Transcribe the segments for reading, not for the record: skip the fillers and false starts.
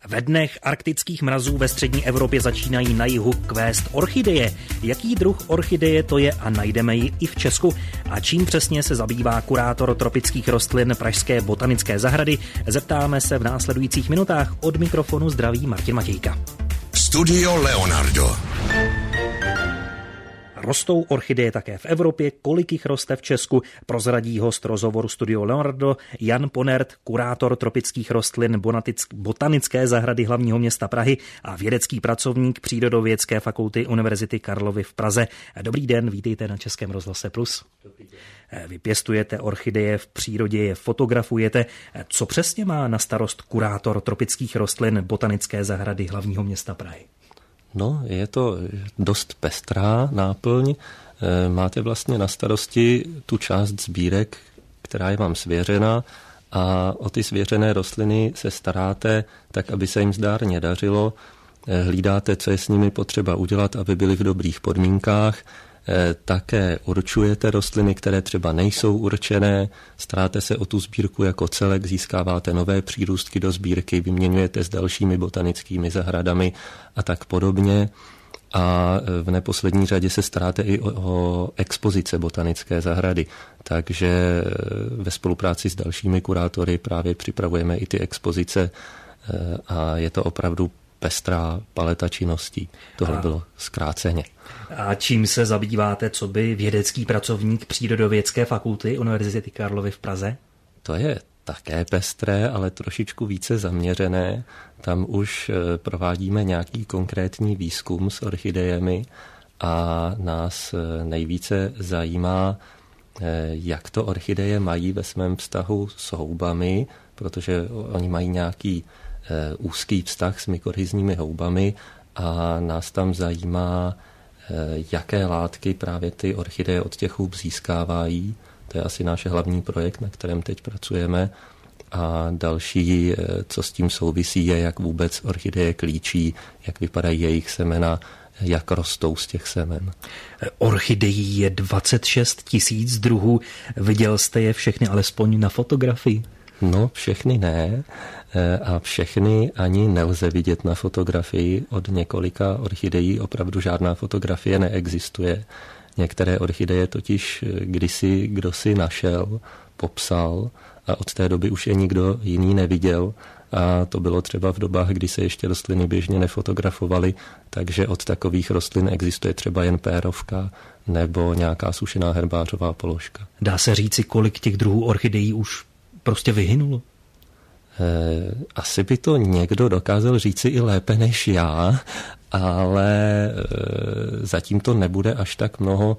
Ve dnech arktických mrazů ve střední Evropě začínají na jihu kvést orchideje. Jaký druh orchideje to je a najdeme ji i v Česku? A čím přesně se zabývá kurátor tropických rostlin Pražské botanické zahrady? Zeptáme se v následujících minutách. Od mikrofonu zdraví Martin Matějka. Studio Leonardo. Rostou orchideje také v Evropě, kolik jich roste v Česku, prozradí host rozhovoru Studio Leonardo Jan Ponert, kurátor tropických rostlin Botanické zahrady hlavního města Prahy a vědecký pracovník Přírodovědecké fakulty Univerzity Karlovy v Praze. Dobrý den, vítejte na Českém rozhlase Plus. Vy pěstujete orchideje v přírodě, je fotografujete. Co přesně má na starost kurátor tropických rostlin Botanické zahrady hlavního města Prahy? No, je to dost pestrá náplň. Máte vlastně na starosti tu část sbírek, která je vám svěřena, a o ty svěřené rostliny se staráte tak, aby se jim zdárně dařilo. Hlídáte, co je s nimi potřeba udělat, aby byly v dobrých podmínkách. Také určujete rostliny, které třeba nejsou určené, staráte se o tu sbírku jako celek, získáváte nové přírůstky do sbírky, vyměňujete s dalšími botanickými zahradami a tak podobně. A v neposlední řadě se staráte i o expozice botanické zahrady. Takže ve spolupráci s dalšími kurátory právě připravujeme i ty expozice a je to opravdu pestrá paleta činností. Tohle bylo zkráceně. A čím se zabýváte, co by vědecký pracovník Přírodovědecké fakulty Univerzity Karlovy v Praze? To je také pestré, ale trošičku více zaměřené. Tam už provádíme nějaký konkrétní výzkum s orchidejemi a nás nejvíce zajímá, jak to orchideje mají ve svém vztahu s houbami, protože oni mají nějaký úzký vztah s mykorhizními houbami a nás tam zajímá, jaké látky právě ty orchideje od těch hub získávají. To je asi náš hlavní projekt, na kterém teď pracujeme. A další, co s tím souvisí, je, jak vůbec orchideje klíčí, jak vypadají jejich semena, jak rostou z těch semen. Orchidejí je 26 000 druhů. Viděl jste je všechny alespoň na fotografii? No, všechny ne a všechny ani nelze vidět na fotografii. Od několika orchidejí opravdu žádná fotografie neexistuje. Některé orchideje totiž kdysi kdosi našel, popsal a od té doby už je nikdo jiný neviděl. A to bylo třeba v dobách, kdy se ještě rostliny běžně nefotografovaly, takže od takových rostlin existuje třeba jen pérovka nebo nějaká sušená herbářová položka. Dá se říci, kolik těch druhů orchidejí už prostě vyhynulo? Asi by to někdo dokázal říci i lépe než já, ale zatím to nebude až tak mnoho.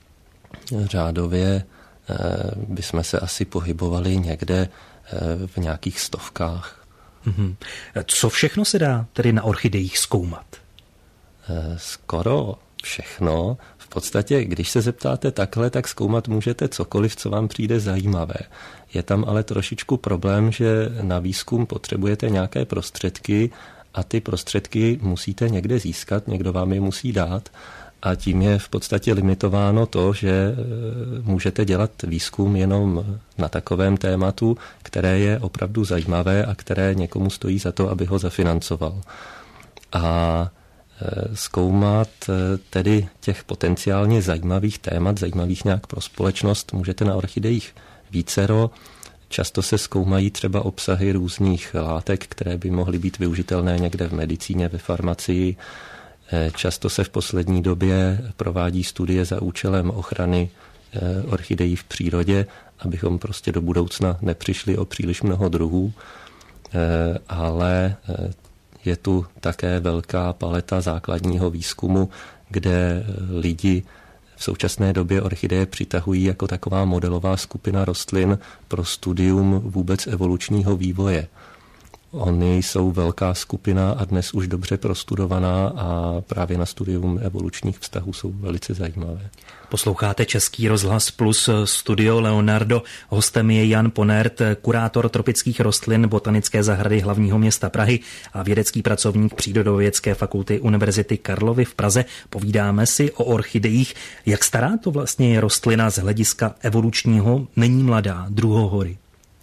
Řádově bychom se asi pohybovali někde v nějakých stovkách. Co všechno se dá tedy na orchidejích zkoumat? Skoro všechno. V podstatě, když se zeptáte takhle, tak zkoumat můžete cokoliv, co vám přijde zajímavé. Je tam ale trošičku problém, že na výzkum potřebujete nějaké prostředky a ty prostředky musíte někde získat, někdo vám je musí dát a tím je v podstatě limitováno to, že můžete dělat výzkum jenom na takovém tématu, které je opravdu zajímavé a které někomu stojí za to, aby ho zafinancoval. A zkoumat tedy těch potenciálně zajímavých témat, zajímavých nějak pro společnost, můžete na orchidejích vícero. Často se zkoumají třeba obsahy různých látek, které by mohly být využitelné někde v medicíně, ve farmacii. Často se v poslední době provádí studie za účelem ochrany orchidejí v přírodě, abychom prostě do budoucna nepřišli o příliš mnoho druhů, ale je tu také velká paleta základního výzkumu, kde lidi v současné době orchideje přitahují jako taková modelová skupina rostlin pro studium vůbec evolučního vývoje. Oni jsou velká skupina a dnes už dobře prostudovaná a právě na studium evolučních vztahů jsou velice zajímavé. Posloucháte Český rozhlas Plus, Studio Leonardo. Hostem je Jan Ponert, kurátor tropických rostlin Botanické zahrady hlavního města Prahy a vědecký pracovník Přírodovědecké fakulty Univerzity Karlovy v Praze. Povídáme si o orchidejích. Jak stará to vlastně je rostlina z hlediska evolučního? Není mladá, druhohory?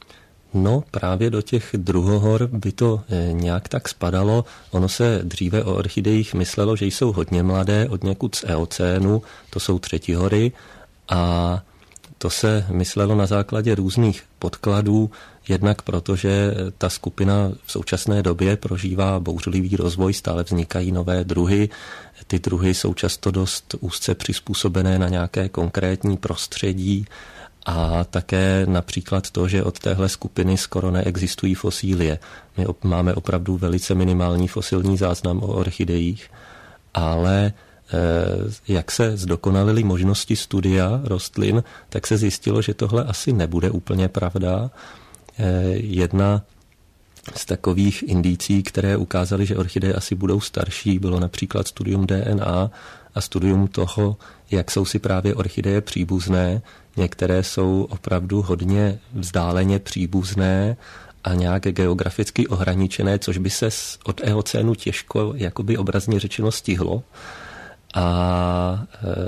No, právě do těch druhohor by to nějak tak spadalo. Ono se dříve o orchidejích myslelo, že jsou hodně mladé, odněkud z eocénu, to jsou třetihory, a to se myslelo na základě různých podkladů, jednak protože ta skupina v současné době prožívá bouřlivý rozvoj, stále vznikají nové druhy. Ty druhy jsou často dost úzce přizpůsobené na nějaké konkrétní prostředí a také například to, že od téhle skupiny skoro neexistují fosílie. My máme opravdu velice minimální fosilní záznam o orchidejích, ale jak se zdokonalily možnosti studia rostlin, tak se zjistilo, že tohle asi nebude úplně pravda. Jedna z takových indicí, které ukázaly, že orchideje asi budou starší, bylo například studium DNA a studium toho, jak jsou si právě orchideje příbuzné. Některé jsou opravdu hodně vzdáleně příbuzné a nějak geograficky ohraničené, což by se od eocénu těžko, jakoby obrazně řečeno, stihlo. A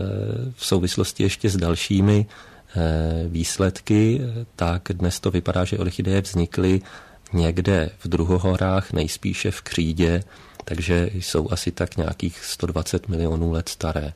v souvislosti ještě s dalšími výsledky, tak dnes to vypadá, že orchideje vznikly někde v druhohorách, nejspíše v křídě, takže jsou asi tak nějakých 120 milionů let staré.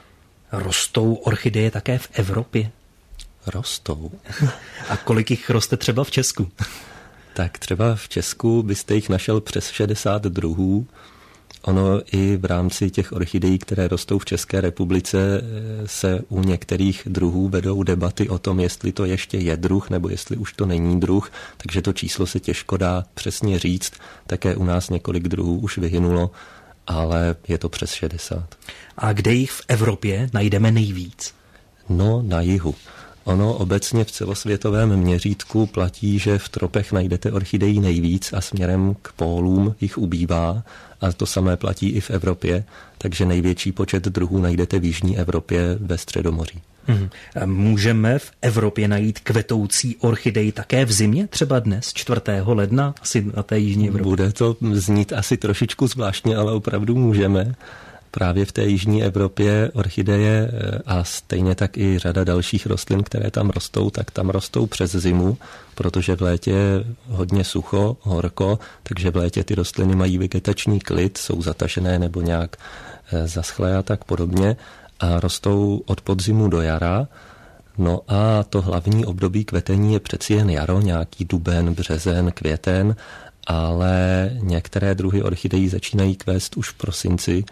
Rostou orchideje také v Evropě? Rostou. A kolik jich roste třeba v Česku? Tak třeba v Česku byste jich našel přes 60 druhů. Ono i v rámci těch orchidejí, které rostou v České republice, se u některých druhů vedou debaty o tom, jestli to ještě je druh, nebo jestli už to není druh, takže to číslo se těžko dá přesně říct. Také u nás několik druhů už vyhynulo, ale je to přes 60. A kde jich v Evropě najdeme nejvíc? No, na jihu. Ono obecně v celosvětovém měřítku platí, že v tropech najdete orchidejí nejvíc a směrem k pólům jich ubývá. A to samé platí i v Evropě, takže největší počet druhů najdete v jižní Evropě ve Středomoří. Můžeme v Evropě najít kvetoucí orchidej také v zimě, třeba dnes, 4. ledna, asi na té jižní Evropě? Bude to znít asi trošičku zvláštně, ale opravdu můžeme. Právě v té jižní Evropě orchideje a stejně tak i řada dalších rostlin, které tam rostou, tak tam rostou přes zimu, protože v létě je hodně sucho, horko, takže v létě ty rostliny mají vegetační klid, jsou zatažené nebo nějak zaschlé a tak podobně a rostou od podzimu do jara. No a to hlavní období kvetení je přeci jen jaro, nějaký duben, březen, květen, ale některé druhy orchidejí začínají kvést už v prosinci,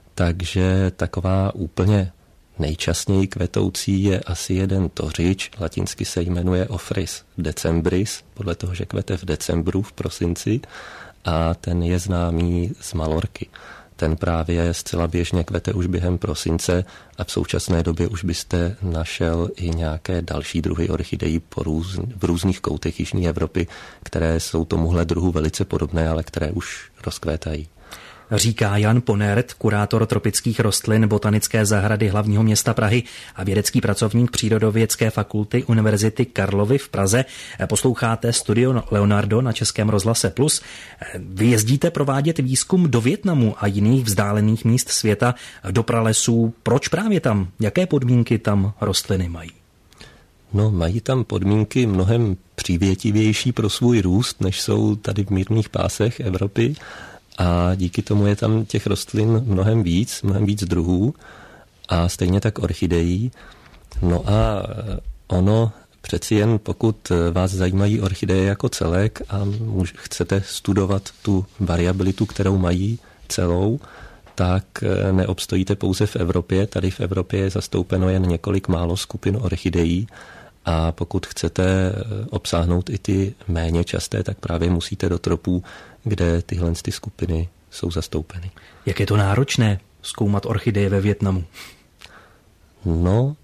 takže taková úplně nejčastěji kvetoucí je asi jeden tořič, latinsky se jmenuje Ophrys decembris, podle toho, že kvete v decembru, v prosinci, a ten je známý z Malorky. Ten právě zcela běžně kvete už během prosince a v současné době už byste našel i nějaké další druhy orchidejí v různých koutech jižní Evropy, které jsou tomuhle druhu velice podobné, ale které už rozkvétají. Říká Jan Ponert, kurátor tropických rostlin Botanické zahrady hlavního města Prahy a vědecký pracovník Přírodovědské fakulty Univerzity Karlovy v Praze. Posloucháte Studio Leonardo na Českém rozhlase Plus. Vy jezdíte provádět výzkum do Vietnamu a jiných vzdálených míst světa, do pralesů. Proč právě tam? Jaké podmínky tam rostliny mají? No, mají tam podmínky mnohem přívětivější pro svůj růst, než jsou tady v mírných pásech Evropy. A díky tomu je tam těch rostlin mnohem víc druhů a stejně tak orchidejí. No a ono přeci jen, pokud vás zajímají orchideje jako celek a chcete studovat tu variabilitu, kterou mají celou, tak neobstojíte pouze v Evropě. Tady v Evropě je zastoupeno jen několik málo skupin orchidejí a pokud chcete obsáhnout i ty méně časté, tak právě musíte do tropů, kde tyhle ty skupiny jsou zastoupeny. Jak je to náročné zkoumat orchideje ve Vietnamu? No,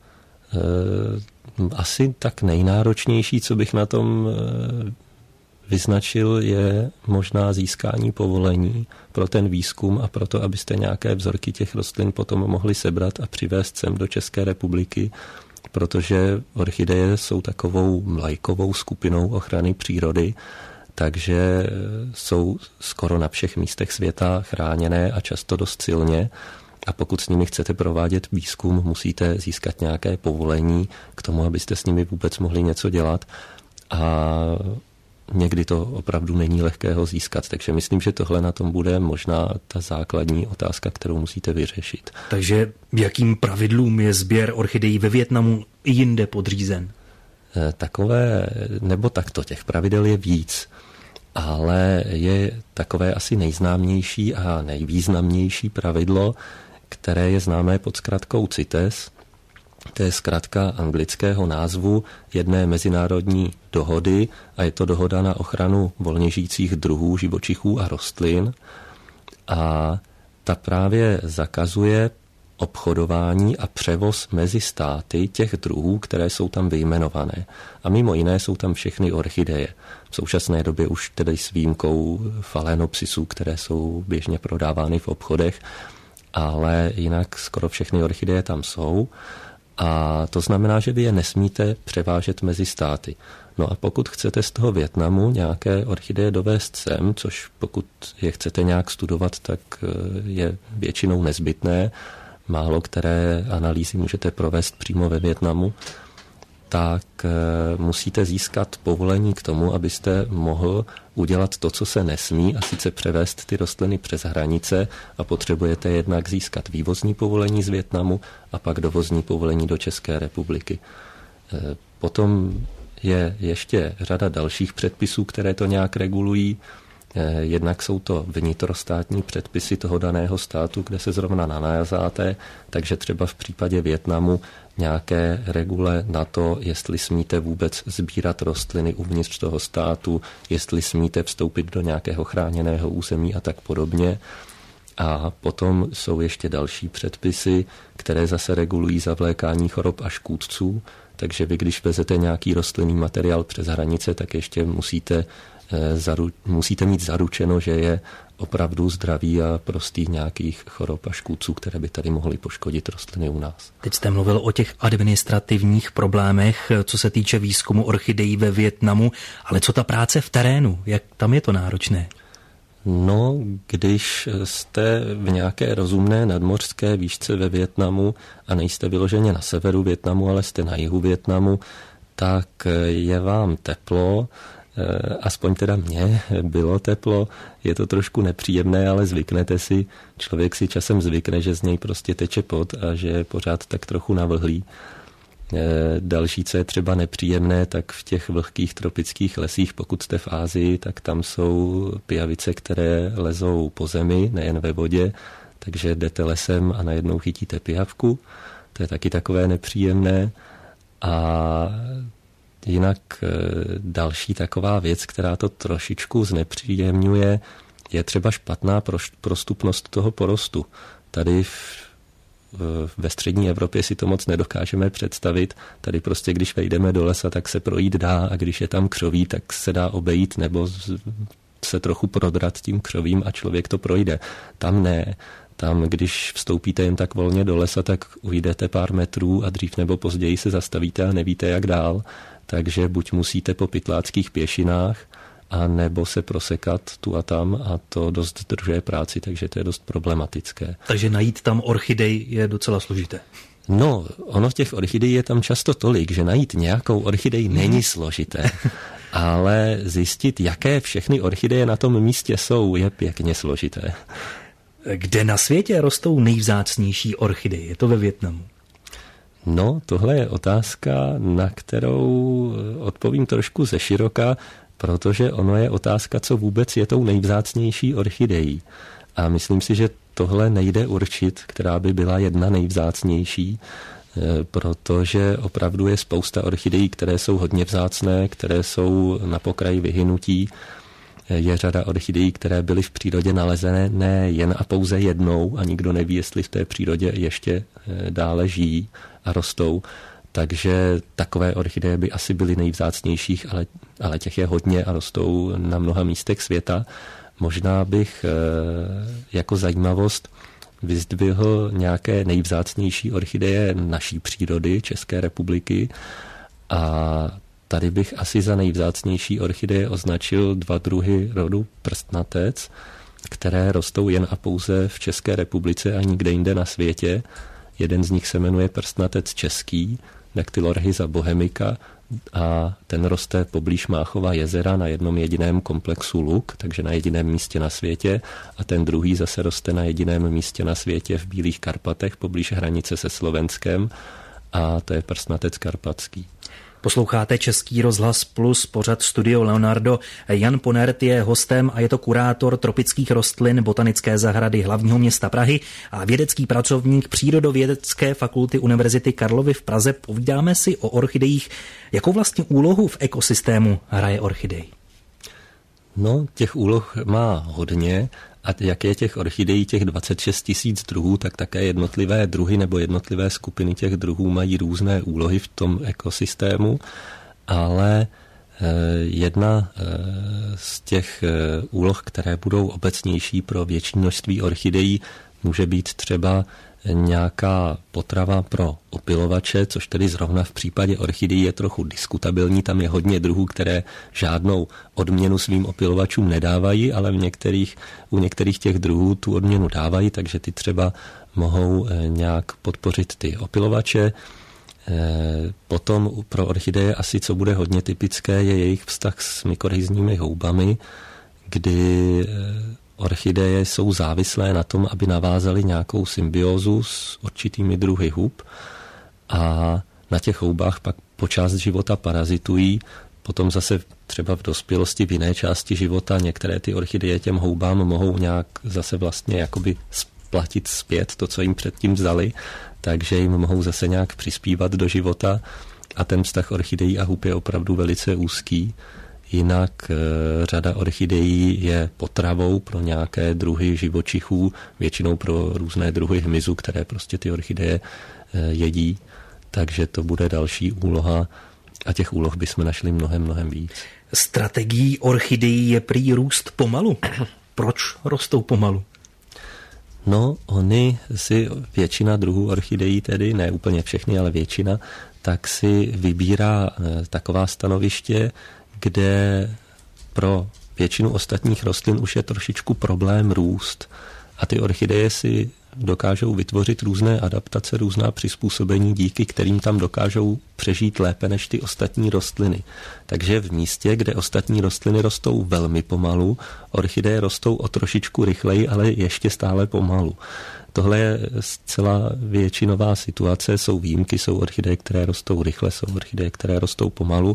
asi tak nejnáročnější, co bych na tom vyznačil, je možná získání povolení pro ten výzkum a proto, abyste nějaké vzorky těch rostlin potom mohli sebrat a přivést sem do České republiky, protože orchideje jsou takovou vlajkovou skupinou ochrany přírody, takže jsou skoro na všech místech světa chráněné a často dost silně. A pokud s nimi chcete provádět výzkum, musíte získat nějaké povolení k tomu, abyste s nimi vůbec mohli něco dělat. A někdy to opravdu není lehké ho získat. Takže myslím, že tohle na tom bude možná ta základní otázka, kterou musíte vyřešit. Takže jakým pravidlům je sběr orchidejí ve Vietnamu i jinde podřízen? Takové, nebo takto, těch pravidel je víc, ale je takové asi nejznámější a nejvýznamnější pravidlo, které je známé pod zkratkou CITES. To je zkratka anglického názvu jedné mezinárodní dohody a je to dohoda na ochranu volně žijících druhů, živočichů a rostlin. A ta právě zakazuje obchodování a převoz mezi státy těch druhů, které jsou tam vyjmenované. A mimo jiné jsou tam všechny orchideje. V současné době už tedy s výjimkou phalaenopsisů, které jsou běžně prodávány v obchodech, ale jinak skoro všechny orchideje tam jsou. A to znamená, že vy je nesmíte převážet mezi státy. No a pokud chcete z toho Vietnamu nějaké orchideje dovést sem, což pokud je chcete nějak studovat, tak je většinou nezbytné, málo které analýzy můžete provést přímo ve Vietnamu, tak musíte získat povolení k tomu, abyste mohl udělat to, co se nesmí, a sice převést ty rostliny přes hranice, a potřebujete jednak získat vývozní povolení z Vietnamu a pak dovozní povolení do České republiky. Potom je ještě řada dalších předpisů, které to nějak regulují. Jednak jsou to vnitrostátní předpisy toho daného státu, kde se zrovna nalézáte, takže třeba v případě Vietnamu nějaké regule na to, jestli smíte vůbec sbírat rostliny uvnitř toho státu, jestli smíte vstoupit do nějakého chráněného území a tak podobně. A potom jsou ještě další předpisy, které zase regulují zavlékání chorob a škůdců, takže vy, když vezete nějaký rostlinný materiál přes hranice, tak ještě musíte mít zaručeno, že je opravdu zdravý a prostý nějakých chorob a škůdců, které by tady mohly poškodit rostliny u nás. Teď jste mluvil o těch administrativních problémech, co se týče výzkumu orchidejí ve Vietnamu, ale co ta práce v terénu? Jak tam je to náročné? No, když jste v nějaké rozumné nadmořské výšce ve Vietnamu a nejste vyloženě na severu Vietnamu, ale jste na jihu Vietnamu, tak je vám teplo, aspoň teda mně bylo teplo, je to trošku nepříjemné, ale zvyknete si, člověk si časem zvykne, že z něj prostě teče pot a že je pořád tak trochu navlhlý. Další, co je třeba nepříjemné, tak v těch vlhkých tropických lesích, pokud jste v Asii, tak tam jsou pijavice, které lezou po zemi, nejen ve vodě, takže jdete lesem a najednou chytíte pijavku. To je taky takové nepříjemné. A jinak další taková věc, která to trošičku znepříjemňuje, je třeba špatná prostupnost toho porostu. Tady ve střední Evropě si to moc nedokážeme představit. Tady prostě, když vejdeme do lesa, tak se projít dá, a když je tam křoví, tak se dá obejít nebo se trochu prodrat tím křovím a člověk to projde. Tam ne. Tam, když vstoupíte jen tak volně do lesa, tak ujdete pár metrů a dřív nebo později se zastavíte a nevíte, jak dál. Takže buď musíte po pytláckých pěšinách, a nebo se prosekat tu a tam, a to dost zdržuje práci, takže to je dost problematické. Takže najít tam orchidej je docela složité. No, ono těch orchidejí je tam často tolik, že najít nějakou orchidej není složité, ale zjistit, jaké všechny orchideje na tom místě jsou, je pěkně složité. Kde na světě rostou nejvzácnější orchideje? Je to ve Vietnamu? No, tohle je otázka, na kterou odpovím trošku zeširoka, protože ono je otázka, co vůbec je tou nejvzácnější orchidejí. A myslím si, že tohle nejde určit, která by byla jedna nejvzácnější, protože opravdu je spousta orchidejí, které jsou hodně vzácné, které jsou na pokraji vyhynutí. Je řada orchidejí, které byly v přírodě nalezené ne jen a pouze jednou a nikdo neví, jestli v té přírodě ještě dále žijí a rostou. Takže takové orchideje by asi byly nejvzácnějších, ale těch je hodně a rostou na mnoha místech světa. Možná bych jako zajímavost vyzdvihl nějaké nejvzácnější orchideje naší přírody, České republiky, a tady bych asi za nejvzácnější orchideje označil 2 druhy rodu prstnatec, které rostou jen a pouze v České republice a nikde jinde na světě. Jeden z nich se jmenuje prstnatec český, Dactylorhiza bohemica, a ten roste poblíž Máchova jezera na jednom jediném komplexu luk, takže na jediném místě na světě, a ten druhý zase roste na jediném místě na světě v Bílých Karpatech poblíž hranice se Slovenskem, a to je prsnatec karpatský. Posloucháte Český rozhlas Plus, pořad Studio Leonardo. Jan Ponert je hostem a je to kurátor tropických rostlin Botanické zahrady hlavního města Prahy a vědecký pracovník Přírodovědecké fakulty Univerzity Karlovy v Praze. Povídáme si o orchidejích. Jakou vlastně úlohu v ekosystému hraje orchidej? No, těch úloh má hodně. A jak je těch orchidejí těch 26 000 druhů, tak také jednotlivé druhy nebo jednotlivé skupiny těch druhů mají různé úlohy v tom ekosystému, ale jedna z těch úloh, které budou obecnější pro větší množství orchidejí, může být třeba nějaká potrava pro opylovače, což tedy zrovna v případě orchidejí je trochu diskutabilní. Tam je hodně druhů, které žádnou odměnu svým opylovačům nedávají, ale u některých těch druhů tu odměnu dávají, takže ty třeba mohou nějak podpořit ty opylovače. Potom pro orchideje asi, co bude hodně typické, je jejich vztah s mykorhizními houbami, kdy orchideje jsou závislé na tom, aby navázaly nějakou symbiózu s určitými druhy hub, a na těch houbách pak po část života parazitují. Potom zase třeba v dospělosti v jiné části života některé ty orchideje těm houbám mohou nějak zase vlastně jakoby splatit zpět to, co jim předtím vzali, takže jim mohou zase nějak přispívat do života, a ten vztah orchidejí a hub je opravdu velice úzký. Jinak řada orchidejí je potravou pro nějaké druhy živočichů, většinou pro různé druhy hmyzu, které prostě ty orchideje jedí, takže to bude další úloha, a těch úloh bychom našli mnohem víc. Strategií orchidejí je prý růst pomalu. Proč rostou pomalu? No, oni si většina druhů orchidejí, tedy ne úplně všechny, ale většina, tak si vybírá taková stanoviště, kde pro většinu ostatních rostlin už je trošičku problém růst. A ty orchideje si dokážou vytvořit různé adaptace, různá přizpůsobení, díky kterým tam dokážou přežít lépe než ty ostatní rostliny. Takže v místě, kde ostatní rostliny rostou velmi pomalu, orchideje rostou o trošičku rychleji, ale ještě stále pomalu. Tohle je zcela většinová situace, jsou výjimky, jsou orchideje, které rostou rychle, jsou orchideje, které rostou pomalu,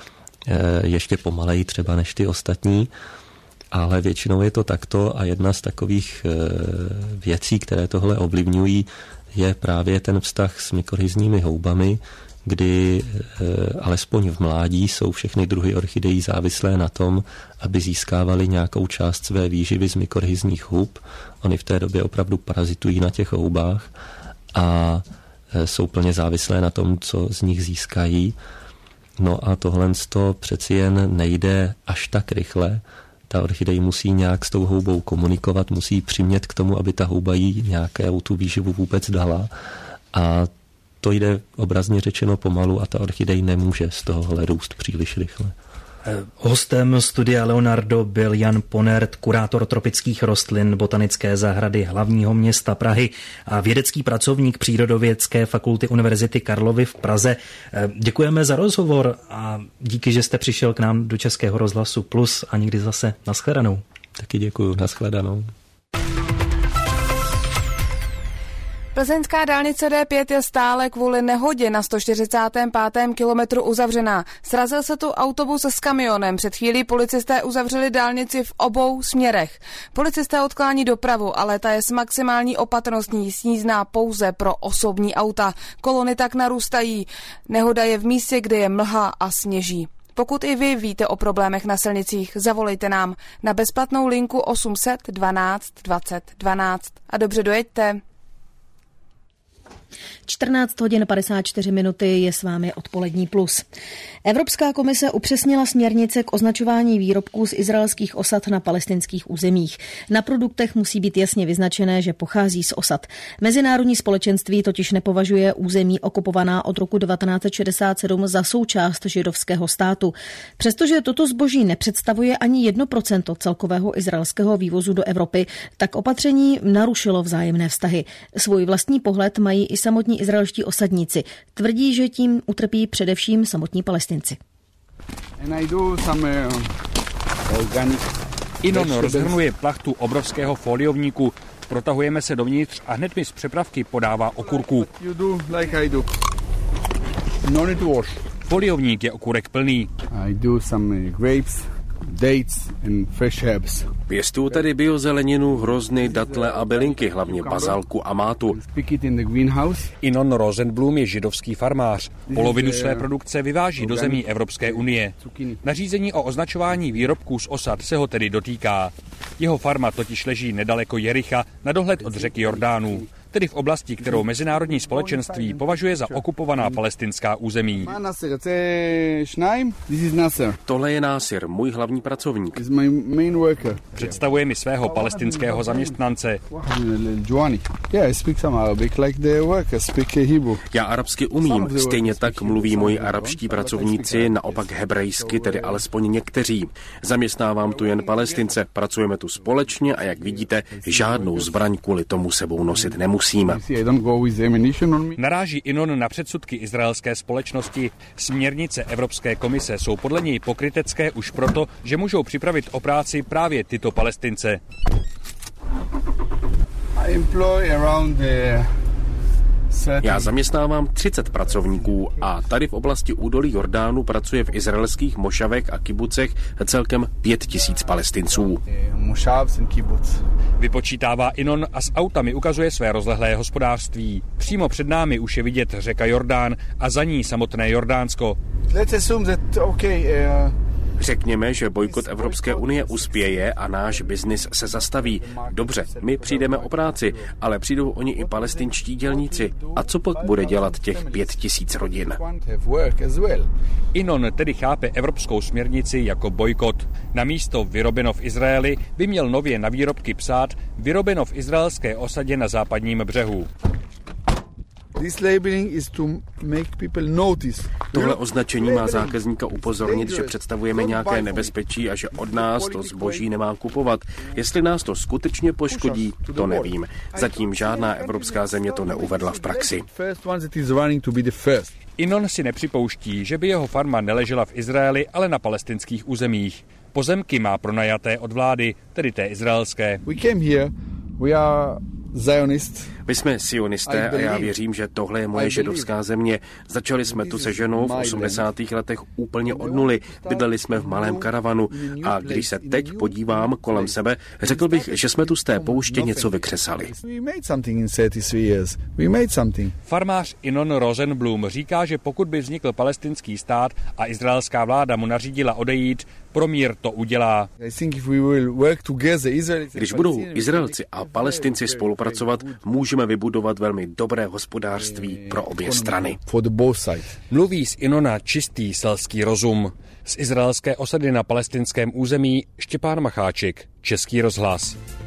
ještě pomaleji třeba než ty ostatní, ale většinou je to takto, a jedna z takových věcí, které tohle ovlivňují, je právě ten vztah s mykorhizními houbami, kdy alespoň v mládí jsou všechny druhy orchidejí závislé na tom, aby získávali nějakou část své výživy z mykorhizních hub. Oni v té době opravdu parazitují na těch houbách a jsou plně závislé na tom, co z nich získají. No a tohle přeci jen nejde až tak rychle. Ta orchidej musí nějak s tou houbou komunikovat, musí přimět k tomu, aby ta houba jí nějakou tu výživu vůbec dala. A to jde obrazně řečeno pomalu, a ta orchidej nemůže z tohohle růst příliš rychle. Hostem Studia Leonardo byl Jan Ponert, kurátor tropických rostlin Botanické zahrady hlavního města Prahy a vědecký pracovník Přírodovědecké fakulty Univerzity Karlovy v Praze. Děkujeme za rozhovor a díky, že jste přišel k nám do Českého rozhlasu Plus, a někdy zase nashledanou. Taky děkuju, nashledanou. Plzeňská dálnice D5 je stále kvůli nehodě na 145. kilometru uzavřená. Srazil se tu autobus s kamionem. Před chvílí policisté uzavřeli dálnici v obou směrech. Policisté odklání dopravu, ale ta je s maximální opatrností snížná pouze pro osobní auta. Kolony tak narůstají. Nehoda je v místě, kde je mlha a sněží. Pokud i vy víte o problémech na silnicích, zavolejte nám na bezplatnou linku 800 12 20 12 a dobře dojeďte. 14 hodin 54 minuty je s vámi Odpolední plus. Evropská komise upřesnila směrnice k označování výrobků z izraelských osad na palestinských územích. Na produktech musí být jasně vyznačené, že pochází z osad. Mezinárodní společenství totiž nepovažuje území okupovaná od roku 1967 za součást židovského státu. Přestože toto zboží nepředstavuje ani 1% celkového izraelského vývozu do Evropy, tak opatření narušilo vzájemné vztahy. Svůj vlastní pohled mají i samotní izraelští osadníci. Tvrdí, že tím utrpí především samotní Palestinci. Inon rozhrnuje plachtu obrovského foliovníku. Protahujeme se dovnitř a hned mi z přepravky podává okurku. Foliovník je okurek plný. Pěstuju tady biozeleninu, hrozny, datle a bylinky, hlavně bazalku a mátu. Inon Rosenblum je židovský farmář. Polovinu své produkce vyváží do zemí Evropské unie. Nařízení o označování výrobků z osad se ho tedy dotýká. Jeho farma totiž leží nedaleko Jericha na dohled od řeky Jordánu, tedy v oblasti, kterou mezinárodní společenství považuje za okupovaná palestinská území. Tohle je Násir, můj hlavní pracovník. Představuje mi svého palestinského zaměstnance. Já arabsky umím, stejně tak mluví moji arabští pracovníci, naopak hebrejsky, tedy alespoň někteří. Zaměstnávám tu jen Palestince, pracujeme tu společně a jak vidíte, žádnou zbraň kvůli tomu sebou nosit nemusíme. Naráží Inon na předsudky izraelské společnosti. Směrnice Evropské komise jsou podle něj pokrytecké už proto, že můžou připravit o práci právě tyto Palestince. Já zaměstnávám 30 pracovníků a tady v oblasti údolí Jordánu pracuje v izraelských mošavech a kibucech celkem 5000 Palestinců. Vypočítává Inon a s autami ukazuje své rozlehlé hospodářství. Přímo před námi už je vidět řeka Jordán a za ní samotné Jordánsko. Řekněme, že bojkot Evropské unie uspěje a náš biznis se zastaví. Dobře, my přijdeme o práci, ale přijdou oni i palestinští dělníci. A co pak bude dělat těch 5000 rodin? Inon tedy chápe evropskou směrnici jako bojkot. Na místo vyrobeno v Izraeli by měl nově na výrobky psát vyrobeno v izraelské osadě na západním břehu. Tohle označení má zákazníka upozornit, že představujeme nějaké nebezpečí a že od nás to zboží nemá kupovat. Jestli nás to skutečně poškodí, to nevím. Zatím žádná evropská země to neuvedla v praxi. Inon si nepřipouští, že by jeho farma neležela v Izraeli, ale na palestinských územích. Pozemky má pronajaté od vlády, tedy té izraelské. My jsme sionisté a já věřím, že tohle je moje židovská země. Začali jsme tu se ženou v 80. letech úplně od nuly. Bydleli jsme v malém karavanu a když se teď podívám kolem sebe, řekl bych, že jsme tu z té pouště něco vykřesali. Farmář Inon Rosenblum říká, že pokud by vznikl palestinský stát a izraelská vláda mu nařídila odejít, pro mír to udělá. Když budou Izraelci a Palestinci spolupracovat, můžeme vybudovat velmi dobré hospodářství pro obě strany. Mluví z Inona čistý selský rozum. Z izraelské osady na palestinském území Štěpán Macháček, Český rozhlas.